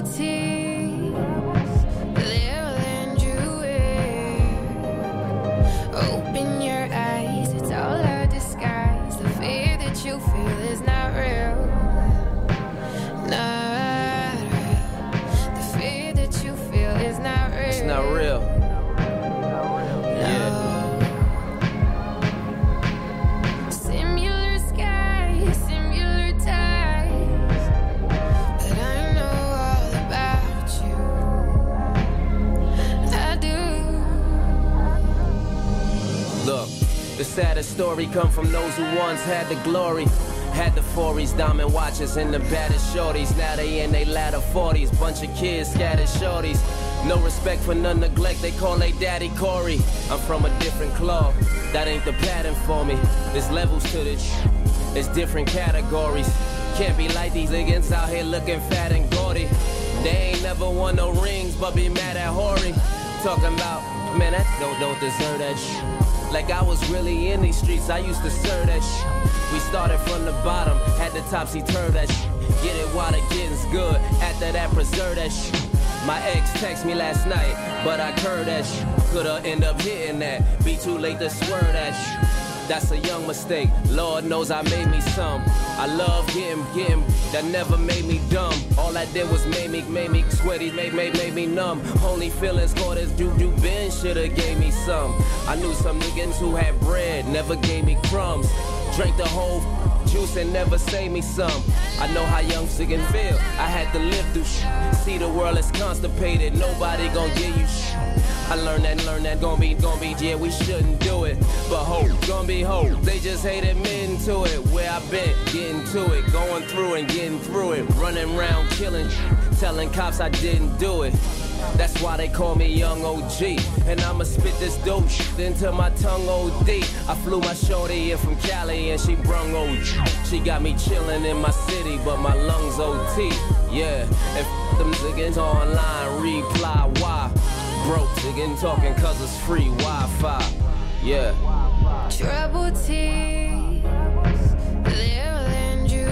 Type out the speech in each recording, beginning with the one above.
tears, they'll land you in. Open your eyes, it's all a disguise. The fear that you feel is not real. Not real. The fear that you feel is not real. It's not real. The saddest story come from those who once had the glory. Had the 40s, diamond watches, and the baddest shorties. Now they in they latter 40s, bunch of kids, scattered shorties. No respect for none neglect, they call they daddy Corey. I'm from a different cloth, that ain't the pattern for me. There's levels to this, it's different categories. Can't be like these niggas out here looking fat and gaudy. They ain't never won no rings, but be mad at Horry. Talking about, man, that don't deserve that shit. Like I was really in these streets, I used to serve that shit. We started from the bottom, had the topsy-turvy that shit. Get it while the getting's good, after that preserve that shit. My ex texted me last night, but I curved that shit. Coulda end up hitting that, be too late to swerve that shit. That's a young mistake, Lord knows I made me some. I love getting, that never made me dumb. All I did was made me sweaty, made me numb. Only feelings caught as Juju Ben shoulda gave me some. I knew some niggas who had bread, never gave me crumbs. Drank the whole juice and never saved me some. I know how young can feel, I had to live through shit. See the world is constipated, nobody gon' give you shit. I learned that, gon' be, yeah, we shouldn't do it. But hope, gon' be hope, they just hate admitting to it. Where I been, getting to it, going through and getting through it. Running around, killing, telling cops I didn't do it. That's why they call me Young OG. And I'ma spit this dope shit into my tongue OD. I flew my shorty in from Cali and she brung OG. She got me chillin' in my city, but my lungs OT. Yeah, and them niggas online, reply why. Broke niggas talking cause it's free Wi-Fi. Yeah. Trouble tears, they'll land you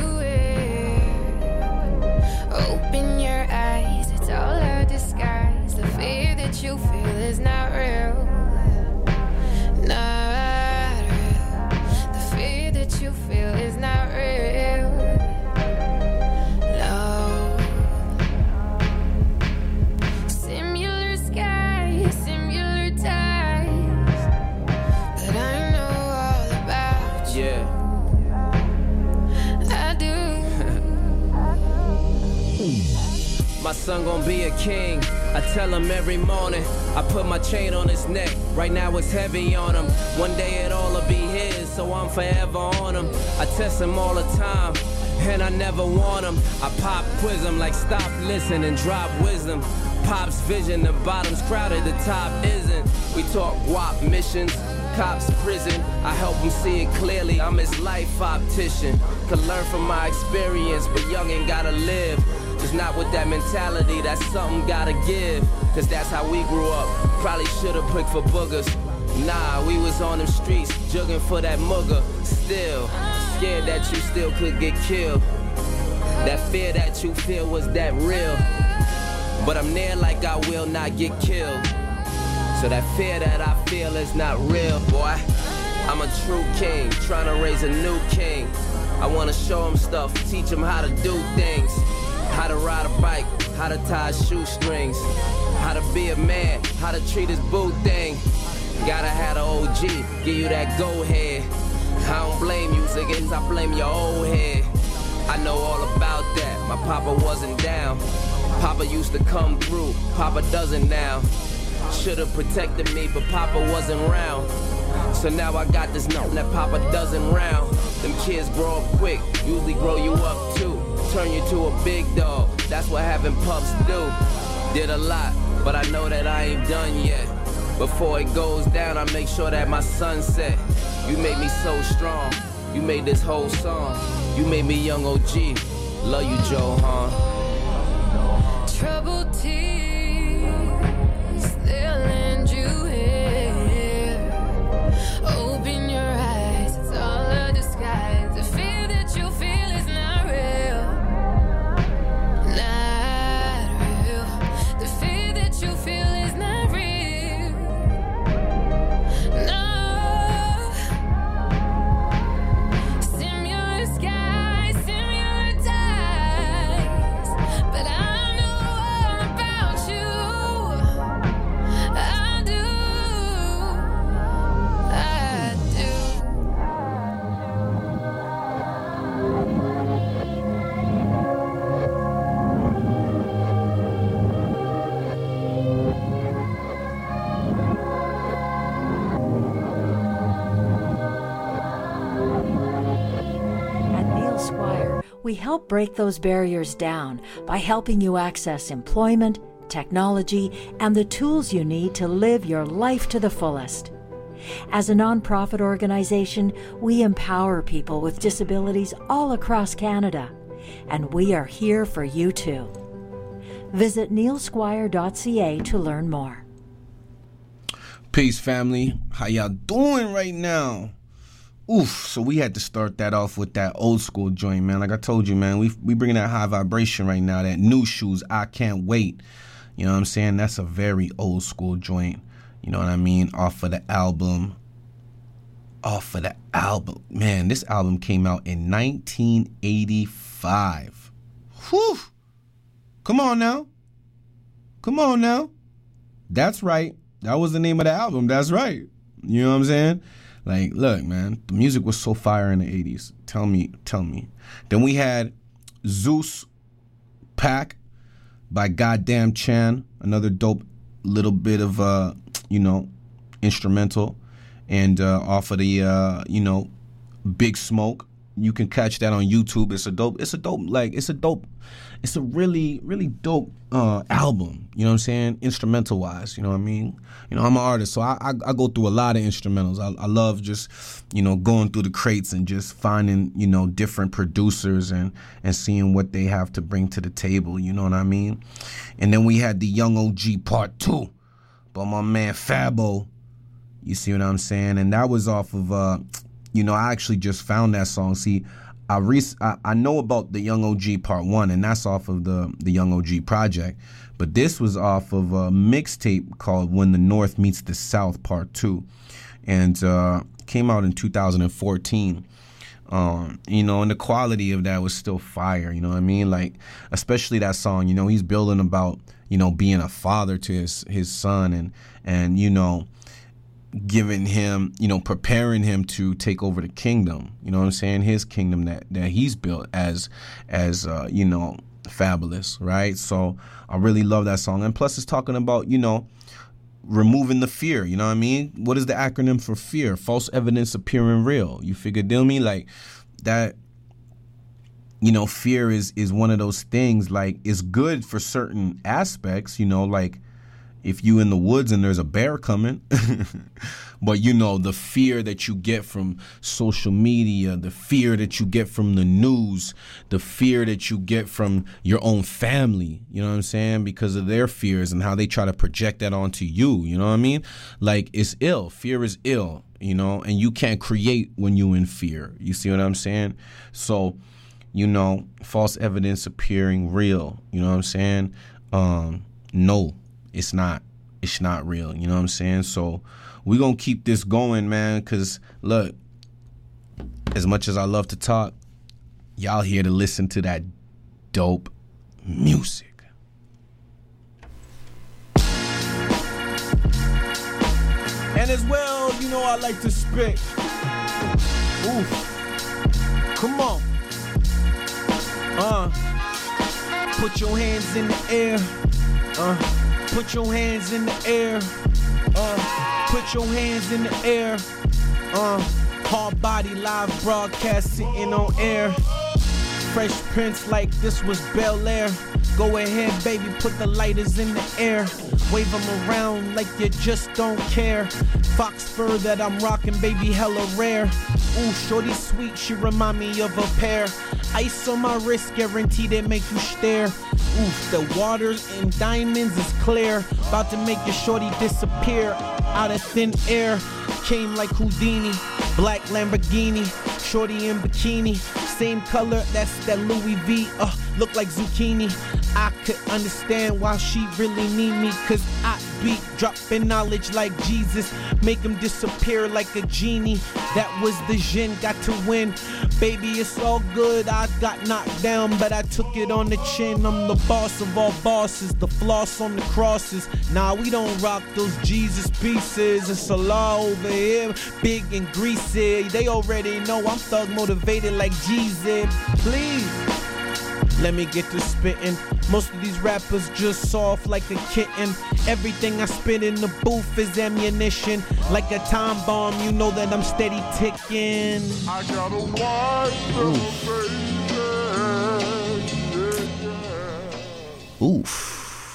in. Open your eyes, it's all a disguise. The fear that you feel is not real. Not real. The fear that you feel is not real. No. Similar skies, similar tides, but I know all about you. Yeah. I do. My son gon' be a king, I tell him every morning. I put my chain on his neck, right now it's heavy on him. One day it all'll be his, so I'm forever on him. I test him all the time, and I never want him. I pop quiz him like stop, listen, and drop wisdom. Pop's vision, the bottom's crowded, the top isn't. We talk WAP missions, cops prison. I help him see it clearly, I'm his life optician. Could learn from my experience, but young ain't gotta live. Just not with that mentality, that's something gotta give. Cause that's how we grew up, probably should've picked for boogers. Nah, we was on them streets, jugging for that mugger. Still, scared that you still could get killed. That fear that you feel, was that real? But I'm near like I will not get killed. So that fear that I feel is not real, boy. I'm a true king, trying to raise a new king. I wanna show him stuff, teach him how to do things. How to ride a bike, how to tie shoestrings. How to be a man, how to treat his boo thing. Gotta have the OG, give you that go ahead. I don't blame you, niggas, I blame your old head. I know all about that, my papa wasn't down. Papa used to come through, Papa doesn't now. Should've protected me, but Papa wasn't around. So now I got this note that Papa doesn't round. Them kids grow up quick, usually grow you up too. Turn you to a big dog, that's what having pups do. Did a lot, but I know that I ain't done yet. Before it goes down, I make sure that my sun's set. You made me so strong, you made this whole song. You made me Young OG, love you Joe, huh? Troubled tears, they'll land you here. Open your eyes, it's all a disguise. The fear that you feel is not real. Not real. We help break those barriers down by helping you access employment, technology, and the tools you need to live your life to the fullest. As a nonprofit organization, we empower people with disabilities all across Canada, and we are here for you too. Visit neilsquire.ca to learn more. Peace, family. How y'all doing right now? Oof, so we had to start that off with that old school joint, man. Like I told you, man, we bringing that high vibration right now, that New Shoes, I Can't Wait. You know what I'm saying? That's a very old school joint. You know what I mean? Off of the album. Man, this album came out in 1985. Whew. Come on now. That's right. That was the name of the album. That's right. You know what I'm saying? Like, look, man, the music was so fire in the 80s. Tell me. Then we had Zeus Pack by Goddamn Chan, another dope little bit of, instrumental. And off of the, Big Smoke. You can catch that on YouTube. It's a really, really dope album. You know what I'm saying? Instrumental wise, you know what I mean? You know, I'm an artist, so I go through a lot of instrumentals. I love just, going through the crates and just finding, different producers and seeing what they have to bring to the table. You know what I mean? And then we had the Young OG Part 2 by my man Fabo. You see what I'm saying? And that was off of, I actually just found that song. See, I know about the Young OG Part 1, and that's off of the Young OG Project. But this was off of a mixtape called When the North Meets the South Part 2. And came out in 2014. And the quality of that was still fire, you know what I mean? Like, especially that song, he's building about, being a father to his son and giving him, preparing him to take over the kingdom, you know what I'm saying? His kingdom that he's built as Fabulous, right? So I really love that song. And plus it's talking about, removing the fear, you know what I mean? What is the acronym for fear? False evidence appearing real. You figure, deal me? Like that, fear is one of those things, like, it's good for certain aspects, like if you in the woods and there's a bear coming, but the fear that you get from social media, the fear that you get from the news, the fear that you get from your own family, you know what I'm saying? Because of their fears and how they try to project that onto you, you know what I mean? Like, it's ill. Fear is ill, and you can't create when you in fear. You see what I'm saying? So, false evidence appearing real, you know what I'm saying? No. It's not real, you know what I'm saying? So we're going to keep this going, man, because, look, as much as I love to talk, y'all here to listen to that dope music. And as well, I like to spit. Oof. Come on. Put your hands in the air. Put your hands in the air. Put your hands in the air. Hard body live broadcast sitting on air. Fresh Prince like this was Bel Air. Go ahead, baby, put the lighters in the air. Wave them around like you just don't care. Fox fur that I'm rocking, baby, hella rare. Ooh, shorty sweet, she remind me of a pear. Ice on my wrist, guaranteed it make you stare. Oof, the waters and diamonds is clear. About to make your shorty disappear out of thin air. Came like Houdini, black Lamborghini. Shorty in bikini, same color, that's that Louis V. Look like zucchini. I could understand why she really need me, cause I be dropping knowledge like Jesus. Make him disappear like a genie. That was the Jin, got to win. Baby, it's all good, I got knocked down, but I took it on the chin. I'm the boss of all bosses, the floss on the crosses. Nah, we don't rock those Jesus pieces. It's a law over here, big and greasy. They already know I'm thug motivated like Jesus. Please, let me get to spitting. Most of these rappers just soft like a kitten. Everything I spit in the booth is ammunition. Like a time bomb, you know that I'm steady ticking. I got a white little baby. Oof.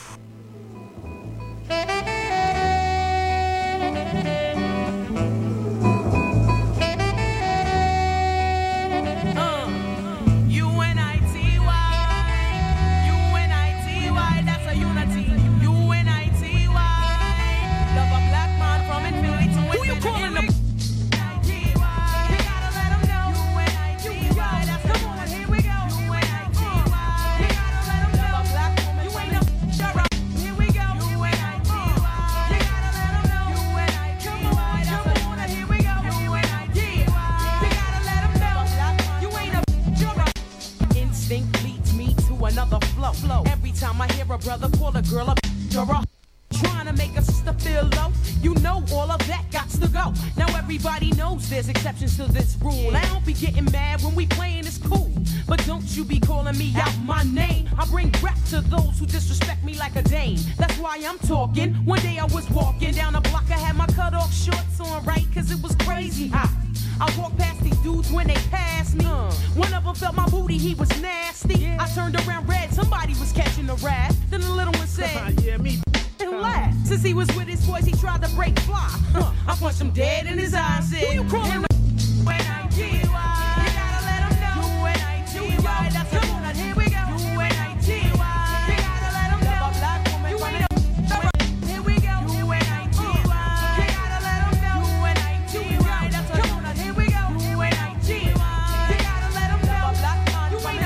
Every time I hear a brother call a girl a you're a trying to make a sister feel low. You know all of that gots to go. Now everybody knows there's exceptions to this rule. I don't be getting mad when we playing, it's cool. But don't you be calling me out my name. I bring rap to those who disrespect me like a dame. That's why I'm talking. One day I was walking down the block. I had my cut off shorts on, right? Cause it was crazy hot. I walked past these dudes when they passed me. One of them felt my booty, he was nasty. I turned around red, somebody was catching a rat. Then the little one said, yeah, me. And laughed. Since he was with his boys, he tried to break fly. I punched him dead in his eyes. Said, who you calling? When I G-Y, you gotta let him know. U-N-I-G-Y, that's come on, here we go. U-N-I-G-Y, you gotta let him know. You ain't a here we go. U-N-I-G-Y, you gotta let him know. U-N-I-G-Y, that's come on, here we go. U-N-I-G-Y, you gotta let him know. You ain't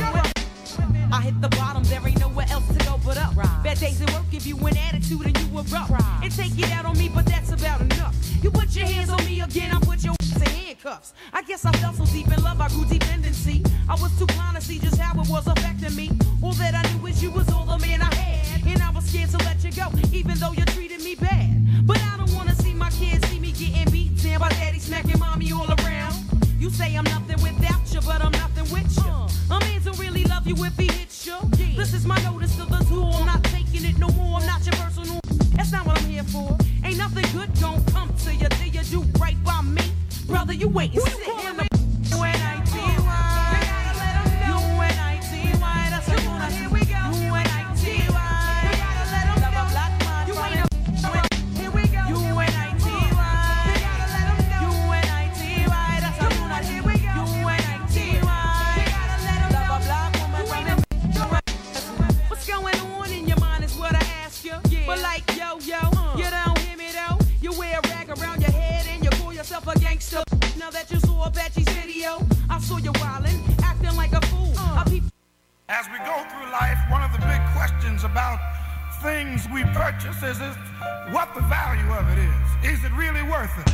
a I hit the bottom, there ain't nowhere else to go but up. Bad days at work give you an attitude and you erupt. It take it out on me, but that's about enough. You put your hands on me again, I put your ass in handcuffs. I guess I fell so deep in love, I grew dependency. I was too blind to see just how it was affecting me. All that I knew is you was all the man I had, and I was scared to let you go, even though you treated me bad. But I don't wanna see my kids see me getting beat down by daddy smacking mommy all around. You say I'm nothing without you, but I'm nothing with you. A man don't really love you if he hits you. This is my notice to the tool. I'm not taking it no more. I'm not your personal. That's not what I'm here for. Ain't nothing good gon' come to you till you do right by me. Brother, you wait and sit in the U-N-I-G-Y. You gotta let him know. U-N-I-G-Y. That's come on, here we go. U-N-I-G-Y. You gotta let him know. Black man, you ain't a here we go. U-N-I-G-Y. You gotta let him know. U-N-I-G-Y. That's come on, here we go. U-N-I-G-Y. You gotta let him know. Black woman, you ain't a what's going on in your mind is what I ask you. But like yo, you don't hear me though. You wear a rag around your head and you call yourself a gangster. Now that you saw Apache's video, I saw you wildin', acting like a fool. As we go through life, one of the big questions about things we purchase is what the value of it is. Is it really worth it?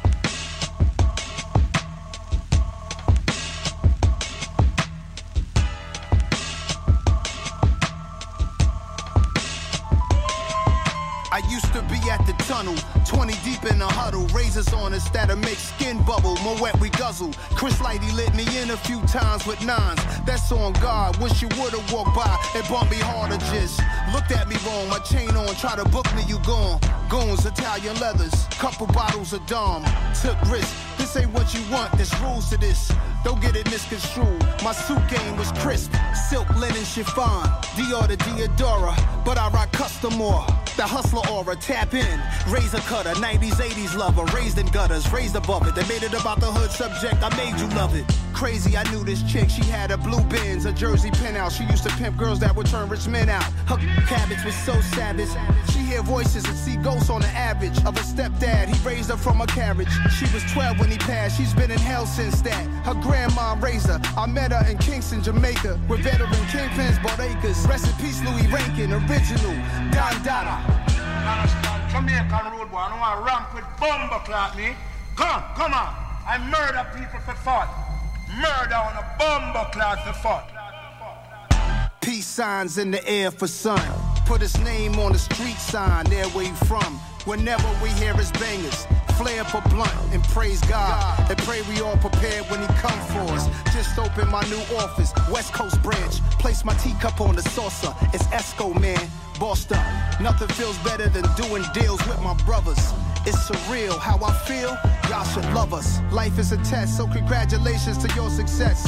I used to be at the tunnel, 20 deep in the huddle, razors on us that'll make skin bubble, more wet we guzzle. Chris Lighty lit me in a few times with nines, that's on God. Wish you would've walked by and bumped me harder, just looked at me wrong, my chain on, try to book me, you gone. Goons, Italian leathers, couple bottles of Dom, took risks. This ain't what you want, there's rules to this. Don't get it misconstrued. My suit game was crisp, silk linen chiffon, Dior to Diodora, but I rock custom more. The hustler aura, tap in, razor cutter, 90s, 80s lover, raised in gutters, raised above it. They made it about the hood subject, I made you love it. Crazy, I knew this chick, she had a blue Benz, a Jersey penthouse. She used to pimp girls that would turn rich men out. Her cabbage was so savage. She hear voices and see ghosts on the average of her stepdad. He raised her from a carriage. She was 12 when he passed, she's been in hell since that. Her grandma raised her. I met her in Kingston, Jamaica, where veteran kingpins bought acres. Rest in peace, Louis Rankin, original Don Dada. Jamaican road boy, I don't want to ramp with bumper clock me. Come on. I murder people for fun. Murder on a bumper clock for fun. Peace signs in the air for sun. Put his name on the street sign, there where you from. Whenever we hear his bangers, flare up a blunt and praise God. And pray we all prepared when he come for us. Just opened my new office, West Coast branch. Place my teacup on the saucer, it's Esco, man. Bossed up, nothing feels better than doing deals with my brothers. It's surreal how I feel, y'all should love us. Life is a test, so congratulations to your success.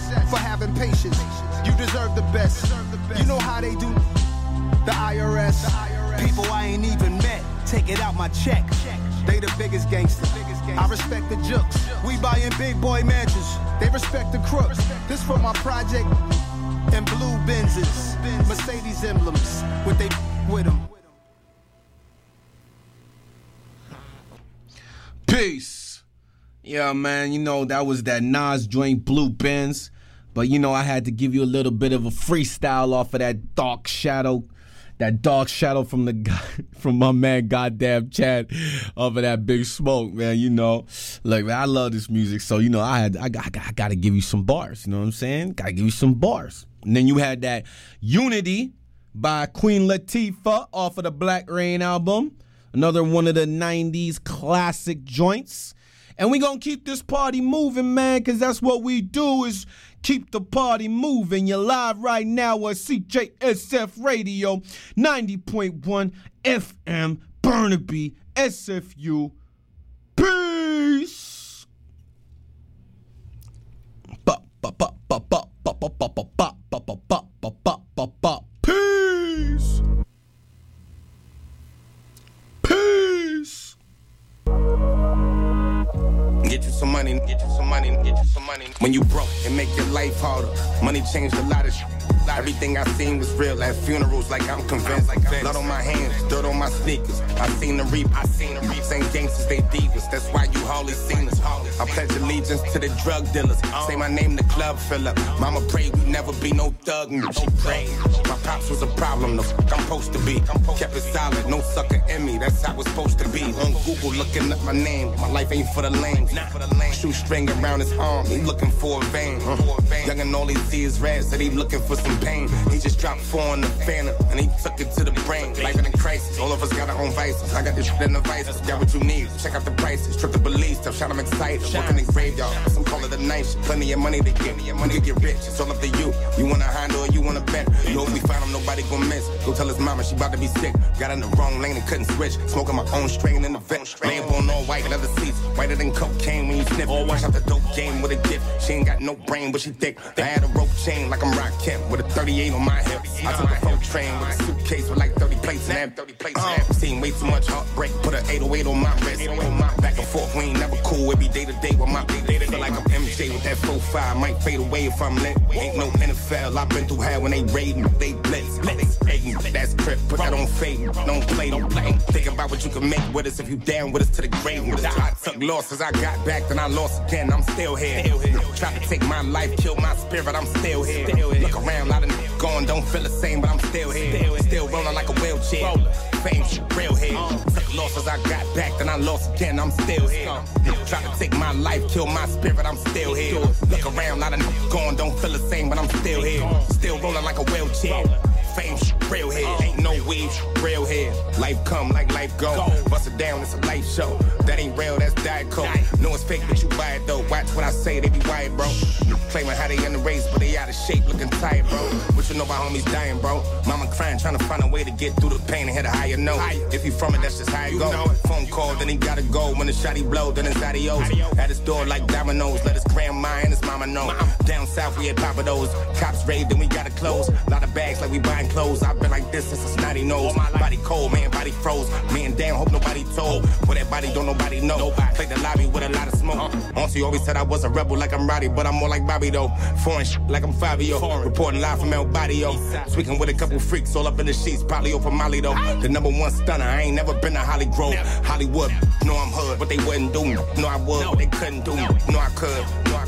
for having patience. You deserve the best. You know how they do the IRS. People I ain't even met, take it out my check. They the biggest gangster. I respect the jooks. We buying big boy mansions. They respect the crooks. This for my project and blue Benzes, Mercedes emblems, what they with them. Peace. Yeah, man, you know, that was that Nas joint, Blue Benz. But, you know, I had to give you a little bit of a freestyle off of that dark shadow. That dark shadow from my man Goddamn Chad off of that Big Smoke, man, you know. Look, man, I love this music, so, you know, I got to give you some bars, you know what I'm saying? Got to give you some bars. And then you had that Unity by Queen Latifah off of the Black Rain album. Another one of the 90s classic joints. And we gonna keep this party moving, man, because that's what we do is keep the party moving. You're live right now on CJSF Radio, 90.1 FM, Burnaby, SFU. Peace. Peace. Peace. Get you some money, get you some money, get you some money. When you broke, it make your life harder. Money changed a lot of shit. Everything I seen was real at funerals, like I'm convinced. Blood on my hands, dirt on my sneakers. I seen the reap, Ain't gangsters, they divas. That's why you hardly seen us. I pledge allegiance to the drug dealers. Say my name, the club fill up. Mama prayed we never be no thug. She prayed. My pops was a problem, the fuck I'm supposed to be. Kept it solid, no sucker in me. That's how it's supposed to be. On Google looking up my name. My life ain't for the lame. Shoestring around his arm, he looking for a vein. Young and all he see is red, said he looking for some pain. He just dropped 4 in the phantom, and he took it to the brain. Life in a crisis, all of us got our own vices. I got this shit in the vices, got what you need. Check out the prices, trip the police, tough shot, I'm excited. Working in graveyard, some call it a night shit. Plenty of money to get, money to get rich. It's all up to you. You want a Honda or you want a bet? You know if we find him, nobody gon' miss. Go tell his mama she about to be sick. Got in the wrong lane and couldn't switch. Smoking my own strain in the vent. Laying on all white, leather seats, whiter than cocaine when you sniff. Or wash out the dope game with a gift. She ain't got no brain, but she thick. I had a rope chain like I'm Rock Kemp with a 38 on my hip. I took a 4 train with a suitcase with like 30 plates in that. Seen way too much heartbreak, put an 808 on my wrist. Back and forth, we ain't never cool. Every day to day with my big day. Feel like I'm MJ with that 4-5. Might fade away if I'm lit. Ain't no NFL. I've been through hell when they raid me. They blitz. That's trip. Put that on fade. Don't play. Think about what you can make with us if you down with us to the grave. I took losses, I got back, then I lost again. I'm still here. Try to take my life, kill my spirit. I'm still here. Look around, a lot of niggas gone, don't feel the same, but I'm still here. Still rolling like a wheelchair. Fame shit, real here. Took losses, I got back, then I lost again. I'm still here. Try to take my life, kill my spirit. I'm still here. Look around, a lot of niggas gone, don't feel the same, but I'm still here. Still rolling like a wheelchair. Fame shit, real here. Ain't no weed, real here. Life come like life go. Bust it down, it's a life show. That ain't real, that's Diet Coke. No, it's fake, but you buy it though. Watch what I say, they be wired, bro. Claiming how they in the race, but they out of shape, looking tired, bro. What you know about homies dying, bro? Mama crying, trying to find a way to get through the pain and hit a higher note. If you from it, that's just how it go. Phone call, then he gotta go. When the shot he blow, then it's adios. At his door like dominoes, let his grandma and his mama know. Down south, we had Papa those. Cops raid, then we gotta close. Lot of bags like we buying clothes. I've been like this since a snotty nose. Body cold, man, body froze. Man down, hope nobody told. Where that body don't nobody know. Played the lobby with a lot of smoke. Auntie always said I was a rebel like I'm Roddy, but I'm more like Bobby though. Foreign shit like I'm Fabio. Reporting live from El Barrio. Speaking with a couple freaks all up in the sheets, probably over Molly though. The #1 stunner, I ain't never been to Holly Grove. Hollywood, know I'm hood, but they wouldn't do me. Know I would, but they couldn't do me. Know I could.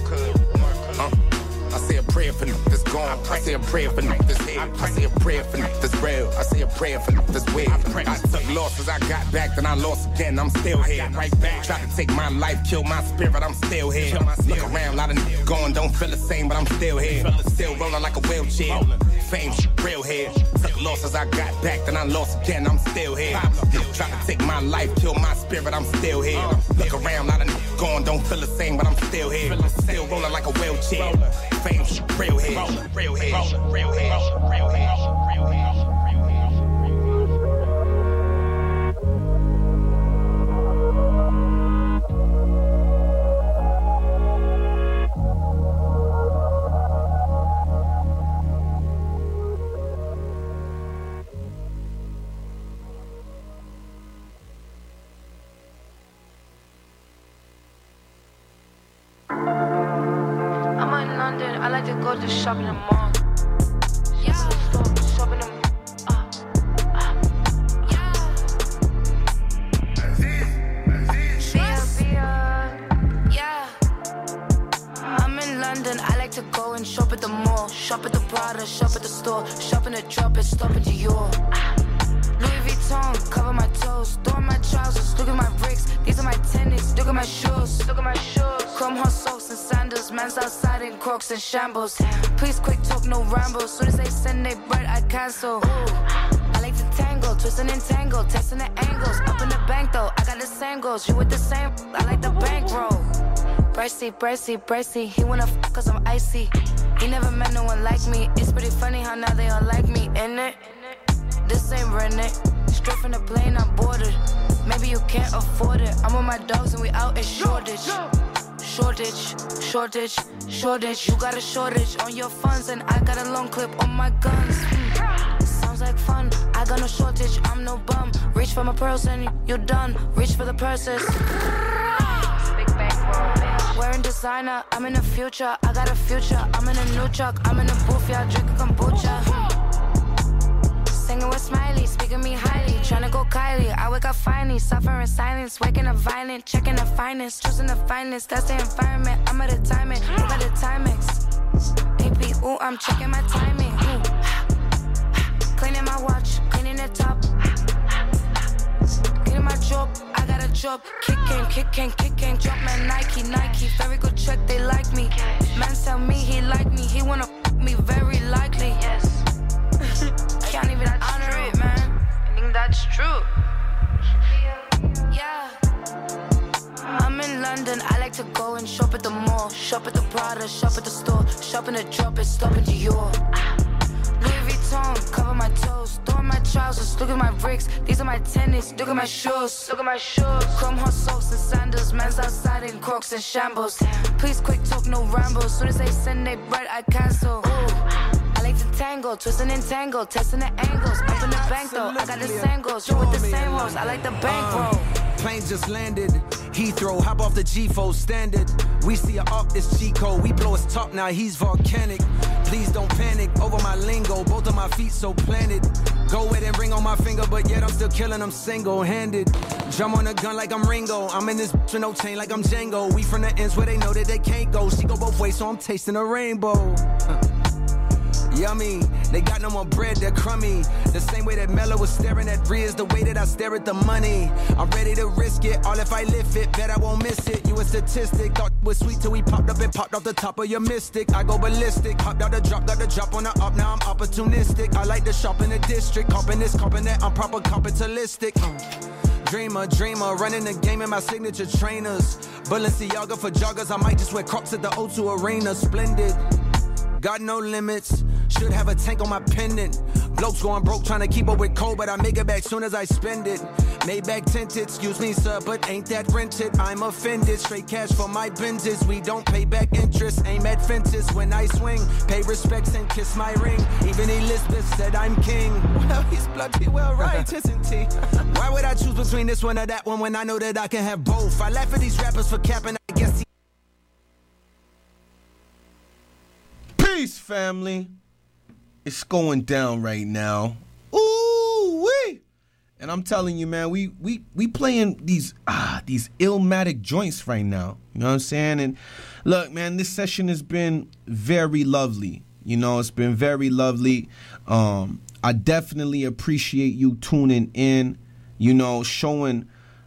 I say a prayer for niggas that's gone. I say a prayer for niggas that's here. I say a prayer for niggas that's real. I say a prayer for niggas that's weird. I took losses, I got back, then I lost again. I'm still here. Right back. Try to take my life, kill my spirit. I'm still here. Look around, a lot of niggas gone, don't feel the same, but I'm still here. Still rolling like a wheelchair. Fame shit, real here. Took losses, I got back, then I lost again. I'm still here. Try to take my life, kill my spirit. I'm still here. Look around, a lot of niggas gone, don't feel the same, but I'm still here. Still rolling like a wheelchair. Fame shit, real here. Real here. Real here. Real here. London, I like to go to shopping in the mall. Shop in the London, I like to go and shop at the mall. Shop at the Prada, shop at the store. Shop in the drop and stop in Dior. Louis Vuitton, cover my toes. Throw on my trousers, look at my bricks. These are my tennis, look at my shoes. Look at my shoes. Chrome hot socks and sandals. Man's outside in Crocs and shambles. Please quick talk, no ramble. Soon as they send they bread, I cancel. Ooh. I like to tangle, twist and entangle. Testing the angles, up in the bank though. I got the same goals, you with the same. I like the bankroll. Bracy, he wanna f cause I'm icy. He never met no one like me. It's pretty funny how now they all like me, innit? This ain't rented. Straight from the plane, I'm boarded. Maybe you can't afford it. I'm with my dogs and we out in Shoreditch. You got a shortage on your funds and I got a long clip on my guns. Sounds like fun, I got no shortage, I'm no bum. Reach for my pearls and you done. Reach for the purses. Big bankroll, bitch. Wearing designer, I'm in the future. I got a future, I'm in a new truck. I'm in the booth, y'all drinking kombucha. Singing with Smiley, speaking me highly. Tryna go Kylie, I wake up finally. Suffering silence, waking up violent. Checking the finest, choosing the finest. That's the environment, I'm at a timing. Look at the Timex. AP, ooh, I'm checking my timing. Ooh. Cleaning my watch, cleaning the top. Getting my job, I got a job. Kicking, drop my Nike. Very good check, they like me. Man tell me he like me, he wanna f me very likely. Yes. Can't even honor it, man. I think that's true. Yeah. I'm in London, I like to go and shop at the mall. Shop at the Prada, shop at the store. Shop in the drop and stop in Dior. Louis Vuitton, cover my toes. Throw on my trousers, look at my bricks. These are my tennis, look at my shoes. Look at my shoes. Chrome hot socks and sandals. Man's outside in Crocs and shambles. Please quick talk, no ramble. Soon as they send they bread, I cancel. Ooh. I like to tangle, twist and entangle. Testing the angles, up in the bank though. I got the same goals, you with the same hoes. I like the bankroll. Plane just landed, Heathrow, hop off the G4 standard. We see her up, it's G-code. We blow his top now, he's volcanic. Please don't panic over my lingo. Both of my feet so planted. Go with and ring on my finger, but yet I'm still killing them single-handed. Drum on a gun like I'm Ringo. I'm in this bitch with no chain like I'm Django. We from the ends where they know that they can't go. She go both ways, so I'm tasting a rainbow. Yummy, they got no more bread, they're crummy. The same way that Mello was staring at Rhea is the way that I stare at the money. I'm ready to risk it, all if I lift it, bet I won't miss it. You a statistic, thought it was sweet till we popped up and popped off the top of your mystic. I go ballistic, hopped out the drop, got the drop on the up, now I'm opportunistic. I like to shop in the district, copping this, copping that, I'm proper capitalistic. Dreamer, running the game in my signature trainers. Balenciaga for joggers, I might just wear Crocs at the O2 Arena, splendid. Got no limits, should have a tank on my pendant. Blokes going broke trying to keep up with cold, but I make it back soon as I spend it. Maybach tinted, excuse me sir, but ain't that rented? I'm offended, straight cash for my Benzes. We don't pay back interest, aim at fences when I swing. Pay respects and kiss my ring. Even Elizabeth said I'm king. Well, he's bloody well right, isn't he? Why would I choose between this one or that one when I know that I can have both? I laugh at these rappers for capping, I guess he... Peace, family. It's going down right now. Ooh wee! And I'm telling you, man, we playing these Illmatic joints right now. You know what I'm saying? And look, man, this session has been very lovely. You know, it's been very lovely. I definitely appreciate you tuning in. You know, showing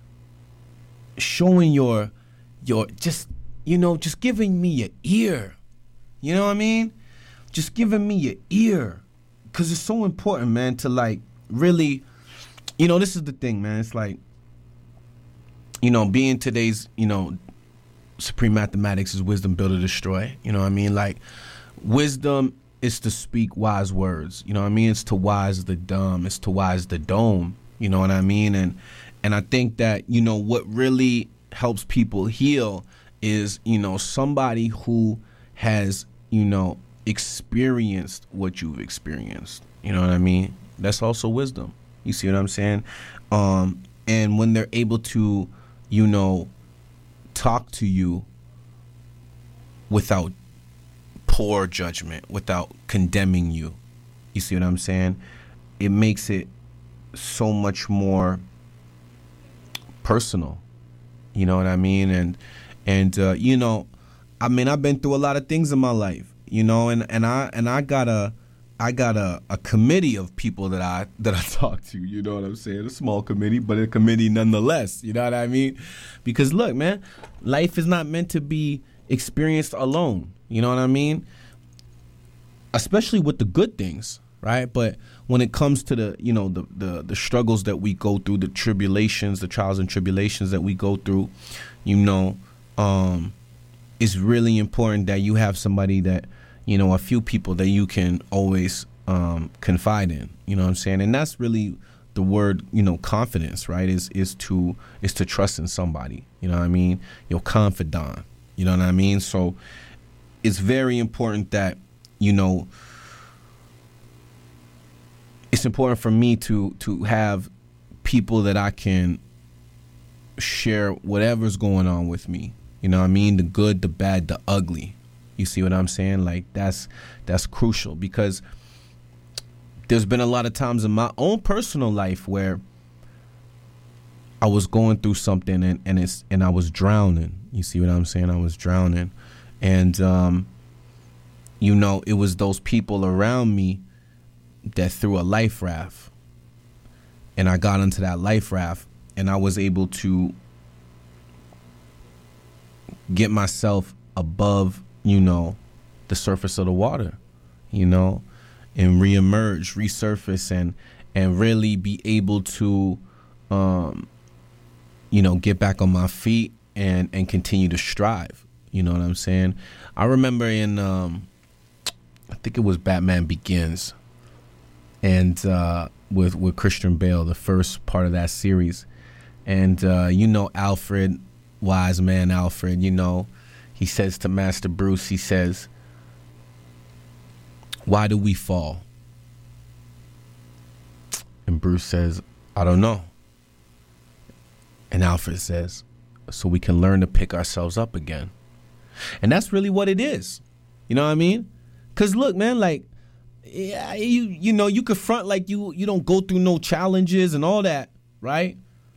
your just, you know, just giving me your ear. You know what I mean? Just giving me your ear. Because it's so important, man, to, like, really, you know, this is the thing, man. It's like, you know, being today's, you know, supreme mathematics is wisdom, build or destroy. You know what I mean? Like, wisdom is to speak wise words. You know what I mean? It's to wise the dumb. It's to wise the dome. You know what I mean? And I think that, you know, what really helps people heal is, you know, somebody who has, you know, experienced what you've experienced. You know what I mean? That's also wisdom. You see what I'm saying? And when they're able to, you know, talk to you without poor judgment, without condemning you. You see what I'm saying? It makes it so much more personal. You know what I mean? And you know, I mean, I've been through a lot of things in my life, you know, and I got a committee of people that I talk to, you know what I'm saying? A small committee, but a committee nonetheless, you know what I mean? Because look, man, life is not meant to be experienced alone, you know what I mean? Especially with the good things, right? But when it comes to the, you know, the struggles that we go through, the tribulations, the trials and tribulations that we go through, you know, it's really important that you have somebody that, you know, a few people that you can always confide in, you know what I'm saying? And that's really the word, you know, confidence, right? Is to trust in somebody, you know what I mean? Your confidant, you know what I mean? So it's very important that, you know, it's important for me to have people that I can share whatever's going on with me. You know what I mean? The good, the bad, the ugly. You see what I'm saying? Like, that's crucial, because there's been a lot of times in my own personal life where I was going through something and I was drowning. You see what I'm saying? I was drowning. And, you know, it was those people around me that threw a life raft. And I got into that life raft, and I was able to get myself above, you know, the surface of the water, you know, and reemerge, resurface, and really be able to, you know, get back on my feet and continue to strive. You know what I'm saying? I remember in, I think it was Batman Begins, and with Christian Bale, the first part of that series. And, you know, Alfred, wise man Alfred, you know, he says to Master Bruce, he says, "Why do we fall?" And Bruce says, "I don't know." And Alfred says, "So we can learn to pick ourselves up again." And that's really what it is. You know what I mean? Because look, man, like, yeah, you know, you could front like you don't go through no challenges and all that, right?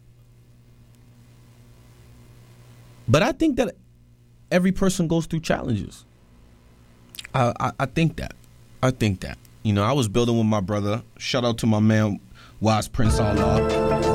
But I think that every person goes through challenges. I think that. I think that. You know, I was building with my brother. Shout out to my man, Wise Prince Allah.